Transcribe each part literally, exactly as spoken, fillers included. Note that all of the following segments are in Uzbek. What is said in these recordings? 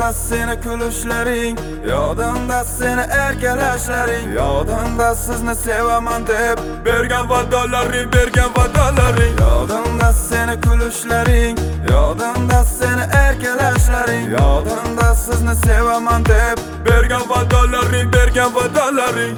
Yodimda seni kulishlaring, yodimda seni erkalashlaring, yodimda sizni sevaman deb bergan va'dalaring, bergan va'dalaring. Yodimda seni kulishlaring, yodimda seni erkalashlaring, yodimda sizni sevaman deb bergan va'dalaring, bergan va'dalaring.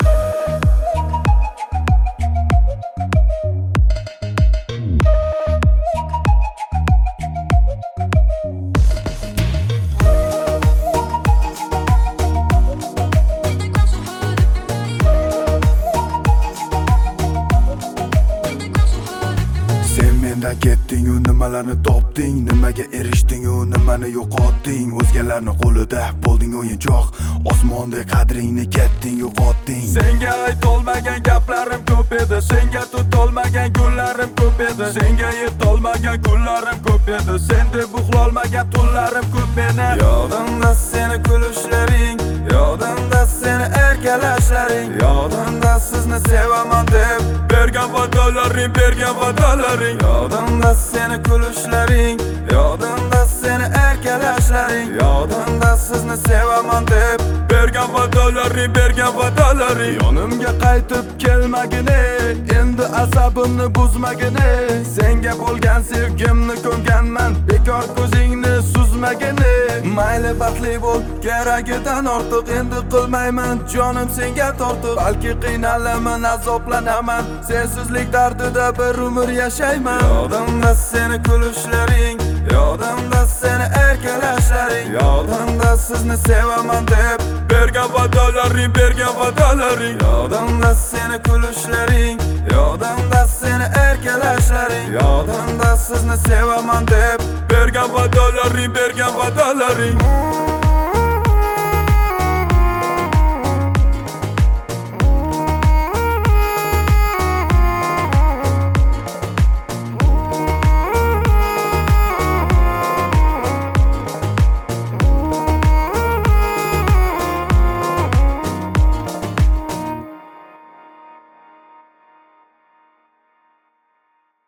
Mendan ketding-u nimalarni topding, nimaga erishding-u nimani yo'qotding. O'zgalarni qo'lida bo'lding o'yinchoq, osmonda qadringni ketding yo'qotding. Senga aytolmagan gaplarim ko'p edi, senga tutolmagan gullarim ko'p edi, senga yetolmagan kunlarim ko'p edi, sen deb uxlolmagan tunlarim ko'p meni. Yodimda seni kulishlaring, yodimda seni erkalashlaring, yodimda sizni sevaman deb bergan va'dalaring, bergan va'dalaring. Yodimda seni kulishlaring, yodimda seni erkalashlaring, yodimda sizni sevaman deb bergan va'dalaring, bergan va'dalaring. Yonimga qaytib kelmagini, endi asabimni buzmagini, senga bo'lgan sevgimni ko'nganman, bekor ko'zingni suzmagini. Mayli baxtli bo'l, keragidan ortiq endi qilmayman jonim senga tortiq. Balki qiynalaman, azoblanaman, sensizlik dardida bir umr yashayman. Yodimda seni kulishlaring, yodimda seni erkalashlaring, yodimda sizni sevaman deb bergan va'dalaring, bergan va'dalaring. Yodimda seni kulishlaring, yodimda seni erkalashlaring, yodimda sizni sevaman deb bergan va'dalaring, bergan va'dalaring.